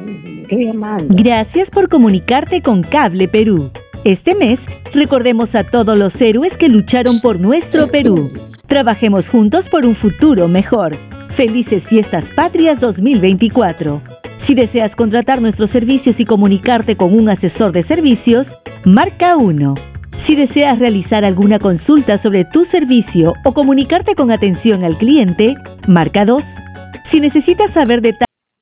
Estoy llamando. Gracias por comunicarte con Cable Perú. Este mes, recordemos a todos los héroes que lucharon por nuestro Perú. Trabajemos juntos por un futuro mejor. Felices Fiestas Patrias 2024. Si deseas contratar nuestros servicios y comunicarte con un asesor de servicios, marca 1. Si deseas realizar alguna consulta sobre tu servicio o comunicarte con atención al cliente, marca 2. Si necesitas saber detalles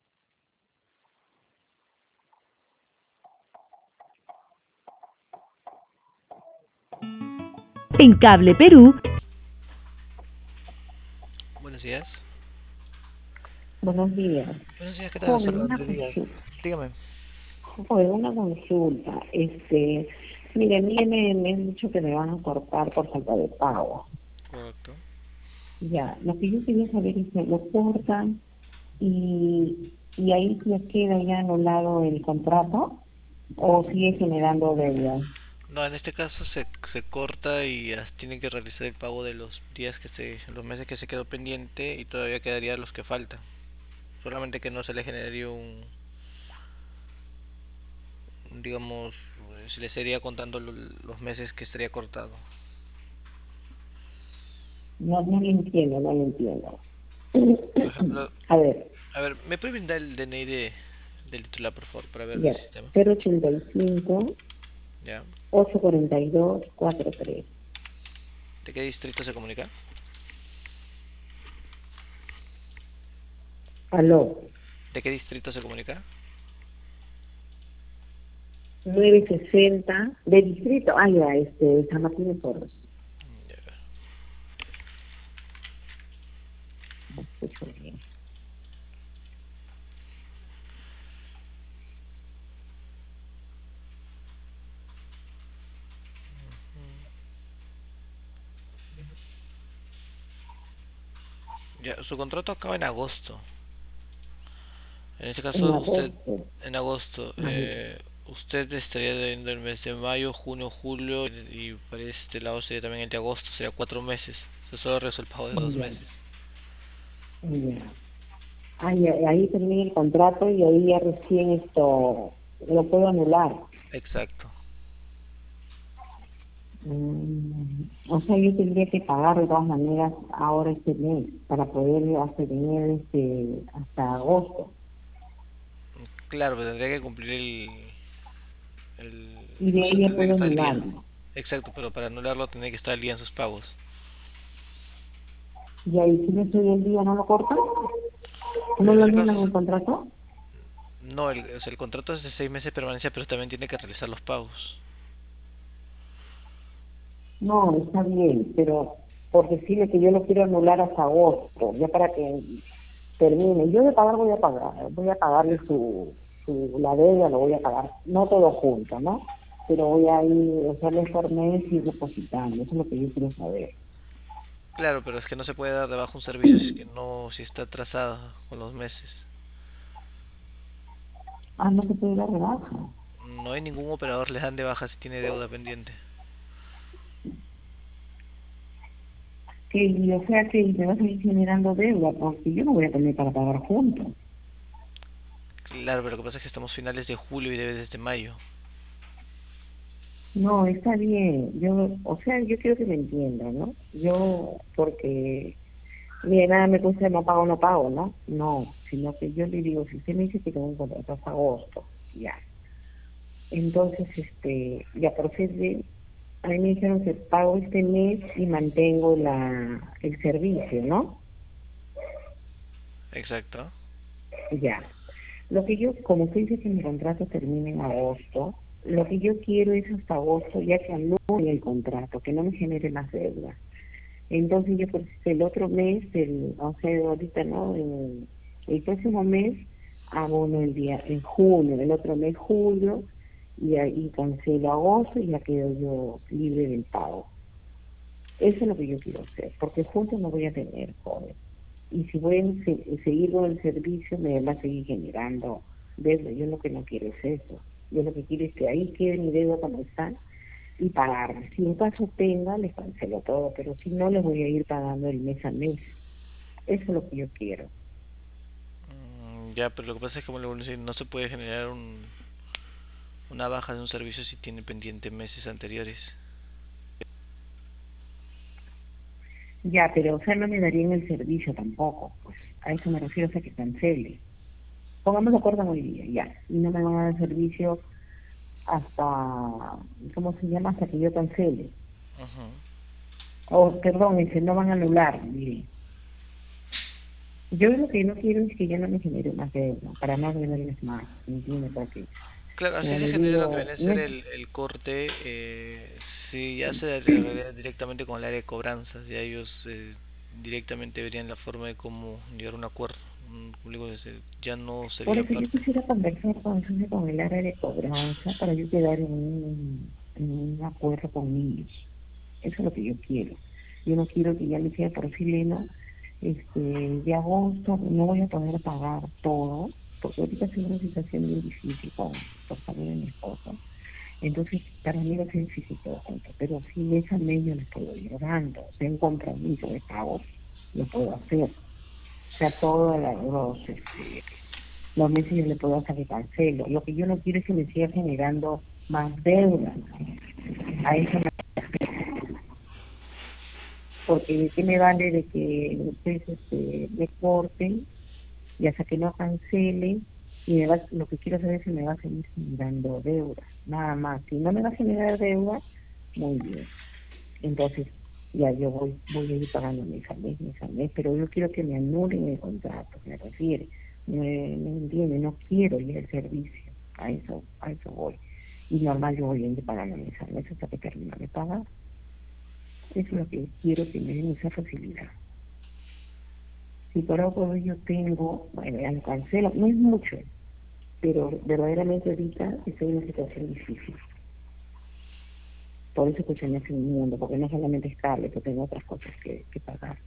en Cable Perú. Buenos días. Buenos días. Buenos días, ¿qué tal, Joven, una Solante Díaz? Dígame. una consulta. Mire, a mí me han dicho que me van a cortar por falta de pago. Correcto. Ya, lo que yo quería saber es que lo cortan y ahí se queda ya anulado el contrato o sigue generando deuda. No, en este caso se corta y tienen que realizar el pago de los días los meses que se quedó pendiente y todavía quedaría los que faltan. Solamente que no se le generaría digamos, se le sería contando los meses que estaría cortado. No lo entiendo, no lo entiendo. Por ejemplo, A ver, a ver, ¿me puede brindar el DNI del titular, por favor, para ver el ya, sistema? 085 ¿Ya? 842 43. ¿De qué distrito se comunica? Aló, ¿De qué distrito se comunica? 960 de distrito, ya, San Martín de Porres. Ya. No escucho bien. Ya, su contrato acaba en agosto. En este En caso, usted, agosto. en agosto, Ay, usted estaría debiendo el mes de mayo, junio, julio y para este lado sería también el de agosto, sería 4 meses. Se solo realizó el pago de dos ya, meses. ya. Ahí termina el contrato y ahí ya recién esto lo puedo anular. Exacto. O sea, yo tendría que pagar de todas maneras ahora este mes para poder hacer tener hasta agosto. Claro, pero tendría que cumplir Y de o sea, ahí ya tendría que puedo estar al día. anularlo. Exacto, pero para anularlo tendría que estar al día en sus pagos. Y ahí si no estoy el día, ¿no lo cortan? ¿No En lo ese anulan caso, el contrato? no, o sea, el contrato es de 6 meses de permanencia, pero también tiene que realizar los pagos. No, está bien, pero por decirle que yo lo quiero anular hasta agosto, ya para que termine. Yo de pagar voy a pagarle la deuda, lo voy a pagar, no todo junto, ¿no? Pero voy a ir, hacerle por mes y depositando, eso es lo que yo quiero saber. Claro, pero es que no se puede dar de baja un servicio si es que no, si está atrasado con los meses. No se puede dar de baja. No hay ningún operador le dan de baja si tiene deuda pendiente. O sea que me va a seguir generando deuda, porque yo no voy a tener para pagar juntos. Claro, pero lo que pasa es que estamos finales de julio y debe desde mayo. No, está bien, o sea, yo quiero que me entiendan, ¿no? Porque mire, nada me cuesta no pago, ¿no? No, sino que yo le digo, si usted me dice que tengo un contrato hasta agosto, ya. Entonces, ya procede, a mí me dijeron que pago este mes y mantengo el servicio, ¿no? Exacto. Ya. Lo que yo, como usted dice que mi contrato termina en agosto, lo que yo quiero es hasta agosto, ya que anule el contrato, que no me genere más deuda. Entonces yo pues el otro mes, o sea, ahorita no, el próximo mes abono el día en junio, el otro mes julio, y ahí cancelo agosto y ya quedo yo libre del pago. Eso es lo que yo quiero hacer, porque juntos no voy a tener, joven. Y si voy a seguir con el servicio, me va a seguir generando deuda. Yo lo que no quiero es eso. Yo lo que quiero es que ahí quede mi deuda como está y pagarme. Si en caso tenga, les cancelo todo, pero si no, les voy a ir pagando el mes a mes. Eso es lo que yo quiero. Ya, pero lo que pasa es que, como le vuelvo a decir, no se puede generar una baja de un servicio si tiene pendiente meses anteriores. Ya, pero o sea, no me darían el servicio tampoco, pues a eso me refiero, o sea, que cancele. Pongamos de acuerdo hoy día, ya, y no me van a dar servicio hasta, ¿cómo se llama? Hasta que yo cancele. Ujú. O, perdón, dice, no van a anular, mire. Yo lo que no quiero es que ya no me genere más deuda, para no deberles más, ¿me entiende? Porque, Claro, así como se le genera lo que digo, viene a no ser es, el corte. Si ya se arreglaría directamente con el área de cobranzas, ya ellos directamente verían la forma de cómo llegar a un acuerdo. Como digo, ya no por sería eso yo parte. quisiera conversar con el área de cobranza para yo quedar en un acuerdo con ellos. Eso es lo que yo quiero. Yo no quiero que ya me sea por chileno, de agosto no voy a poder pagar todo, porque ahorita estoy en una situación bien difícil por salud de mi esposo. Entonces, para mí va a ser difícil todo junto, pero si mes a mes yo les puedo ir dando, o sea, un compromiso de pagos, lo puedo hacer. O sea, todos los meses yo le puedo hacer que cancelo. Lo que yo no quiero es que me siga generando más deuda. A eso me porque de qué me vale de que ustedes me corten y hasta que no cancele y lo que quiero saber es si me va a seguir generando deuda, nada más. Si no me va a generar deuda, muy bien. Entonces, ya yo voy a ir pagando mes a mes, pero yo quiero que me anulen el contrato, me refiere, me entiende, no quiero ir al servicio, a eso voy. Y normal yo voy a ir pagando mes a mes hasta que termine de pagar. Eso es lo que quiero que me den esa facilidad. Si por algo yo tengo, bueno, ya lo cancelo, no es mucho, pero verdaderamente ahorita estoy en una situación difícil. Por eso que se me hace un mundo, porque no solamente es cable, que tengo otras cosas que pagar.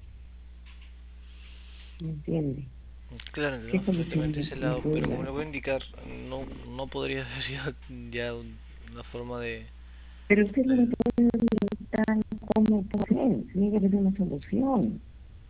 ¿Me entiendes? Claro, ¿Qué entiendo solución perfectamente ese me lado, puede pero como dar? le voy a indicar, no podría ser ya una forma de... Pero usted no me puede orientar cómo puede, tiene que haber una solución,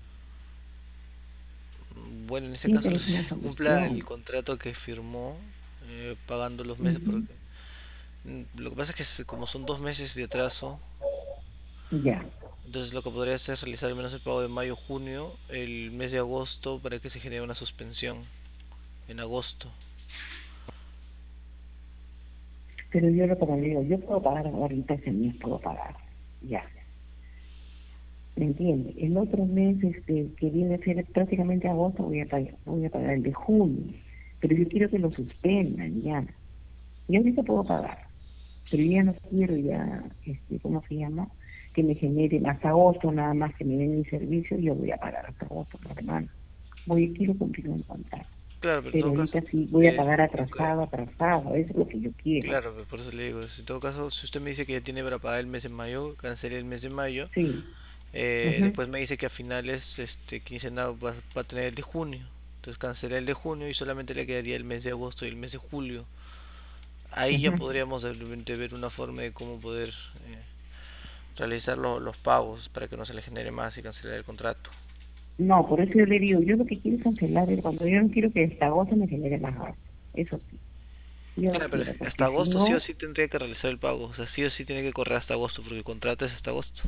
Bueno, en este tiene que caso haber una se cumpla el solución. contrato que firmó, pagando los meses, Ujú. porque lo que pasa es que como son 2 meses de atraso, Ya, entonces lo que podría hacer es realizar al menos el pago de mayo, junio, el mes de agosto para que se genere una suspensión en agosto. pero yo lo que le digo, yo puedo pagar ahorita ese mes, puedo pagar, ya. ¿Me entiende? El otro mes, que viene a ser prácticamente agosto, voy a pagar el de junio. Pero yo quiero que lo suspendan ya. Yo ahorita puedo pagar, pero yo ya no quiero ya, ¿cómo se llama? Que me generen hasta agosto nada más que me den mi servicio, yo voy a pagar hasta agosto, normal. Quiero cumplir un contrato. Claro, pero en Pero todo caso, ahorita sí voy a pagar lo que, atrasado, eso es lo que yo quiero. claro, pues por eso le digo, en todo caso, si usted me dice que ya tiene para pagar el mes de mayo, cancele el mes de mayo. Sí, ujú, Después me dice que a finales, quincena va a tener el de junio. Entonces cancelé el de junio y solamente le quedaría el mes de agosto y el mes de julio. Ahí ya ujú. podríamos de repente ver una forma de cómo poder realizar los pagos para que no se le genere más y cancelar el contrato. No, por eso yo le digo, yo lo que quiero es cancelar el cuando yo no quiero que hasta agosto me genere más gasto. Eso sí, yo no Claro, pero quiero, hasta porque si agosto sí o no, sí tendría que realizar el pago. O sea, sí o sí tiene que correr hasta agosto porque el contrato es hasta agosto.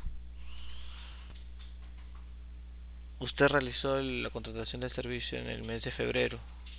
Usted realizó la contratación del servicio en el mes de febrero.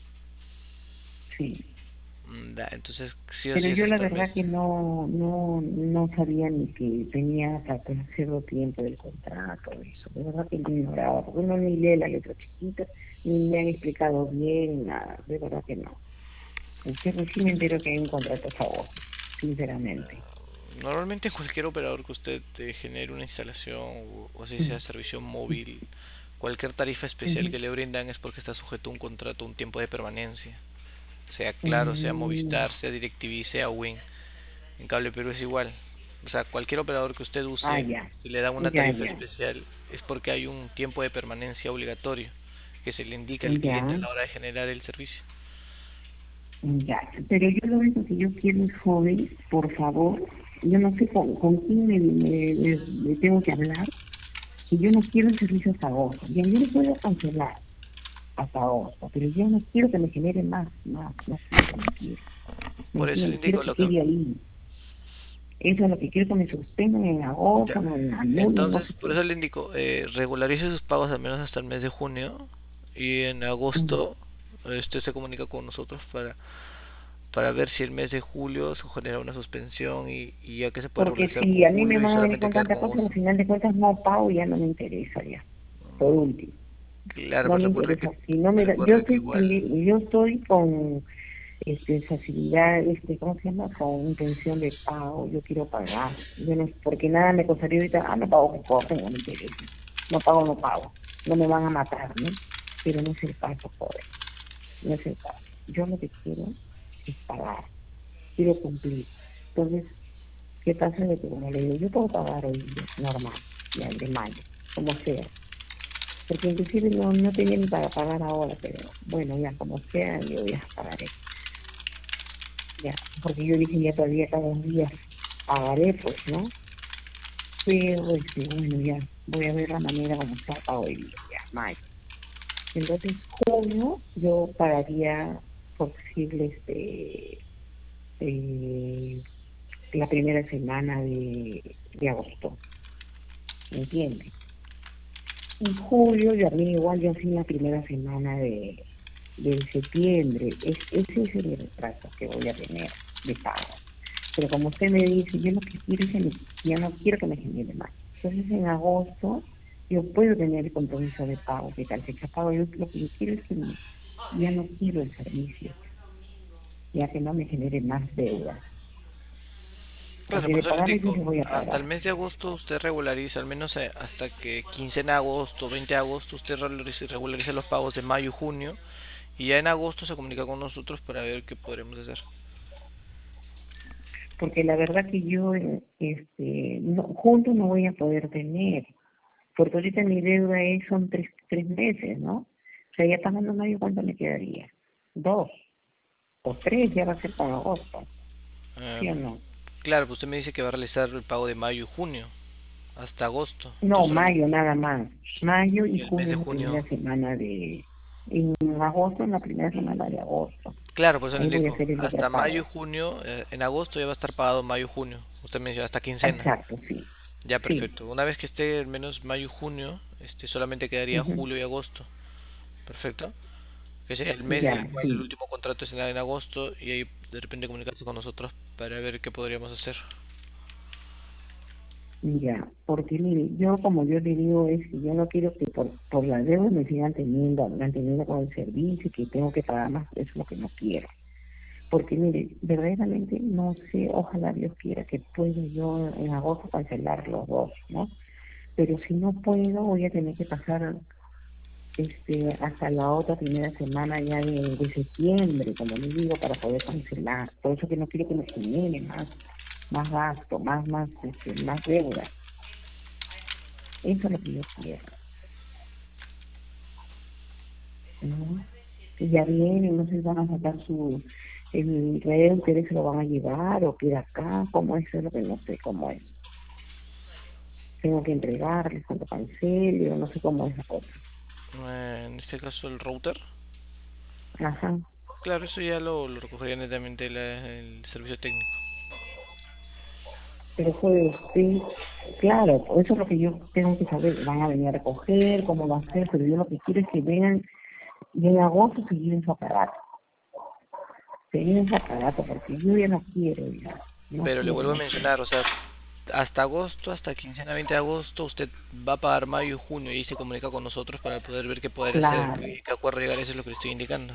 sí. Entonces sí o Pero sí es yo la hasta el verdad que mes. no sabía ni que tenía hasta cierto tiempo del contrato, eso. De verdad que lo ignoraba, porque uno ni lee la letra chiquita, ni me han explicado bien, nada. De verdad que no. Usted recién me entero que hay un contrato a favor, sinceramente. Normalmente cualquier operador que usted genere una instalación o si sea Mm, servicio móvil, cualquier tarifa especial ujú, que le brindan es porque está sujeto a un contrato, un tiempo de permanencia. Sea Claro, sea mm. Movistar, sea DirecTV, sea Win. En Cable Perú es igual. O sea, cualquier operador que usted Ah, use, ya, si le dan una ya, tarifa ya, especial, es porque hay un tiempo de permanencia obligatorio que se le indica al cliente a ya. la hora de generar el servicio. Ya, pero yo lo único que yo quiero es joven, por favor, yo no sé con quién me tengo que hablar, que yo no quiero el servicio hasta agosto, ya yo lo puedo cancelar, hasta agosto, pero yo no quiero que me genere más, no quiero, no quiero. ¿Me Por eso le entiendes? Quiero indico que lo que... quede ahí. Eso es lo que quiero, que me suspendan en Ya. agosto, me anulen, no Entonces, sé por qué. eso le indico, regularice sus pagos al menos hasta el mes de junio y en Mm. agosto usted se comunica con nosotros para ver si el mes de julio se genera una suspensión y ya que se puede Porque regularizar con si a mí me julio y van a venir solamente con quedar tanta con cosa, al agosto. final de cuentas no pago y ya no me interesa ya. Por último, Claro, no pero me recuerde que, interesa. Si no me da, recuerde que igual, yo estoy con facilidad, ¿cómo se llama? Con intención de pago, yo quiero pagar. Yo no, porque nada me costaría ahorita, no pago que corten, no me interesa. No pago, no pago. No me van a matar, ¿no? Pero no es el caso, joven. No es el caso. Yo lo que quiero es pagar. Quiero cumplir. Entonces, ¿qué pasa? De que, como le digo, yo puedo pagar hoy día, normal, ya el de mayo, como sea. Porque inclusive no tenía ni para pagar ahora, pero bueno, ya como sea, yo ya pagaré. Ya, porque yo dije ya todavía cada 2 días pagaré, pues, ¿no? Pero, bueno, ya, voy a ver la manera como está pago hoy día, ya, mayo. Entonces, junio, yo pagaría posible, eh, la primera semana de agosto, ¿me entiendes? En julio, yo a mí igual yo hacía la primera semana de septiembre. Ese es el retraso que voy a tener de pago. Pero como usted me dice, yo lo que quiero es ya no quiero que me genere más. Entonces en agosto yo puedo tener el compromiso de pago, que tal fecha pago. Yo lo que yo quiero es que ya no quiero el servicio, ya que no me genere más deuda. claro, Porque por de eso le pagar yo indico, se voy a hasta el pagar. mes de agosto usted regulariza, al menos hasta que 15 de agosto, 20 de agosto, usted regulariza los pagos de mayo y junio y ya en agosto se comunica con nosotros para ver qué podremos hacer. Porque la verdad que yo no, juntos no voy a poder tener. Porque ahorita mi deuda son tres meses, ¿no? O sea, ya pagando mayo, ¿cuánto me quedaría? 2 o 3, ya va a ser para agosto, Eh, ¿sí o no? claro, pues usted me dice que va a realizar el pago de mayo y junio hasta agosto, No, entonces mayo nada más. Mayo y y el mes junio de es la junio. primera semana en agosto es la primera semana de agosto. Claro, por eso le Ahí voy a indico, hacer el otro hasta mayo y pago. junio, en agosto ya va a estar pagado mayo y junio. Usted me dice hasta quincena. Exacto, sí. Ya, Sí. perfecto. Una vez que esté al menos mayo y junio, solamente quedaría Ujú. julio y agosto. Perfecto. Que sería el mes del Ya, cual el sí. último contrato es en agosto y ahí de repente comunicarse con nosotros para ver qué podríamos hacer. Ya, porque mire, yo como yo le digo es que yo no quiero que por la deuda me sigan manteniendo con el servicio y que tengo que pagar más, eso es lo que no quiero. Porque mire, verdaderamente no sé, ojalá Dios quiera que pueda yo en agosto cancelar los dos, ¿no? Pero si no puedo, voy a tener que pasar hasta la otra primera semana ya de septiembre, como les digo, para poder cancelar. Por eso que no quiero que me genere más gasto, más deuda. Eso es lo que yo quiero, ¿no? Y ya vienen, no sé si van a sacar el rey de interés se lo van a llevar o queda acá, cómo es, eso es lo que no sé cómo es. Tengo que entregarles cuando cancele o no sé cómo es la cosa. En este caso el router. Ajá. Claro, eso ya lo recogería netamente el servicio técnico. Pero fue usted, claro, eso es lo que yo tengo que saber. Van a venir a recoger, cómo va a ser, pero yo lo que quiero es que vengan y en agosto se lleven su aparato. Se lleven su aparato porque yo ya no quiero ya. No Pero le quiero, vuelvo a no quiero. mencionar, o sea, hasta agosto, hasta quincena 20 de agosto, usted va a pagar mayo y junio y se comunica con nosotros para poder ver qué poder hacer, Claro. qué acuerdo llegar, eso es lo que le estoy indicando.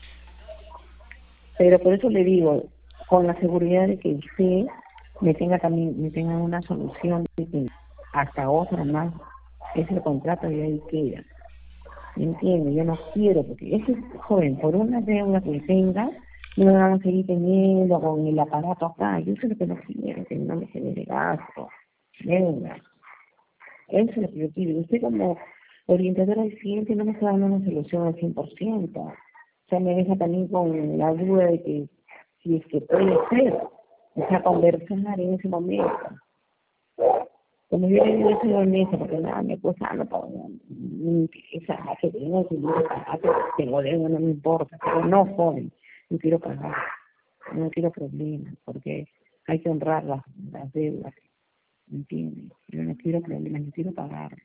Pero por eso le digo, con la seguridad de que usted me tenga una solución de que hasta otra más es el contrato y ahí queda. ¿Me entiende? Yo no quiero, porque ese joven, por una deuda que tenga, no me van a seguir teniendo con el aparato acá. Yo sé lo que no quiero, que no me genere gasto, deuda. Eso es lo que yo quiero. Y usted como orientadora del cliente no me está dando una solución al 100%. O sea, me deja también con la duda de que si es que puede ser, o sea, conversar en ese momento. Como yo le digo, yo soy honesta, porque nada me cuesta, no pago, no me interesa, que tengo que pagar, que tengo deuda, no me importa, pero no, joven, no quiero pagar, no quiero problemas, porque hay que honrar las deudas, ¿me entiendes? Yo no quiero problemas, yo quiero pagar.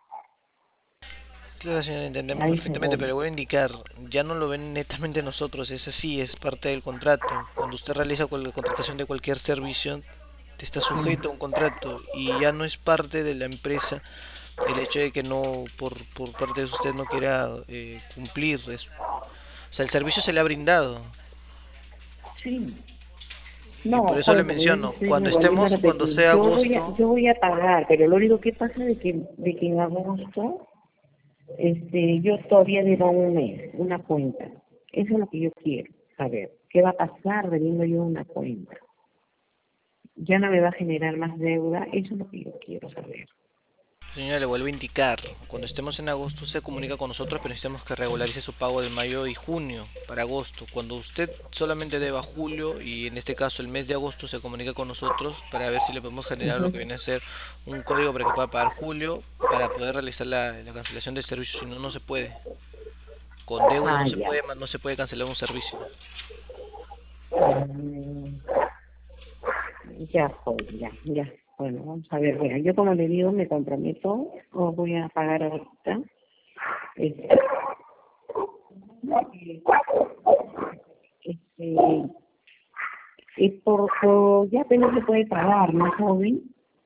Claro, señora, entendemos Ahí se perfectamente, pero voy. le voy a indicar, ya no lo ven netamente nosotros, es así, es parte del contrato. Cuando usted realiza la contratación de cualquier servicio, te está sujeto a un contrato y ya no es parte de la empresa el hecho de que no, por parte de usted no quiera cumplir. O sea, el servicio se le ha brindado. Sí. Y por No, eso le joven, como yo le menciono, estoy cuando volviendo a estemos, cuando repetir, sea agosto, yo voy a pagar, pero lo único que pasa de que en agosto, yo todavía debo un mes, una cuenta. Eso es lo que yo quiero saber. ¿Qué va a pasar debiendo yo una cuenta? Ya no me va a generar más deuda, eso es lo que yo quiero saber. señora, le vuelvo a indicar, cuando estemos en agosto se comunica con nosotros, pero necesitamos que regularice su pago de mayo y junio para agosto. Cuando usted solamente deba julio y en este caso el mes de agosto se comunica con nosotros para ver si le podemos generar lo que Ujú. viene a ser un código para que pueda pagar julio para poder realizar la cancelación del servicio, si no, no se puede. Con deuda Ah, no se ya. puede, no se puede cancelar un servicio. Mm, ya, joder, ya, ya. Bueno, vamos a ver, bueno, yo como le digo, me comprometo, os voy a pagar ahorita. Este, este, y ya apenas se puede pagar, ¿no, joven?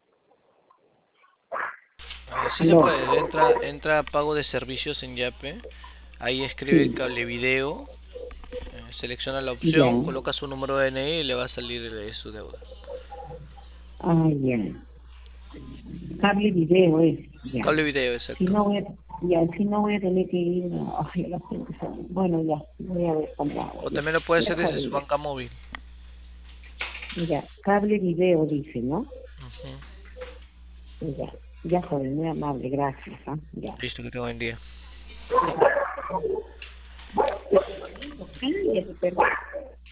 Sí se Aló, puede, entra a pago de servicios en Yape, ahí escribe sí, cable video, selecciona la ya, opción, coloca su número de DNI y le va a salir su deuda. ah, ya. Cable video es, ya. Cable video, Si exacto. no voy a, ya, si no voy a tener que ir, ay, la gente, bueno, ya, voy a ver cómo hago, O ya. también lo puede Ya, hacer desde su joven, ya. banca móvil. Ya, cable video dice, ¿no? Ujú. Ya, ya, joven, muy amable, gracias, ¿ah? Ya. Listo, que tengo buen día. Cállate, perdón.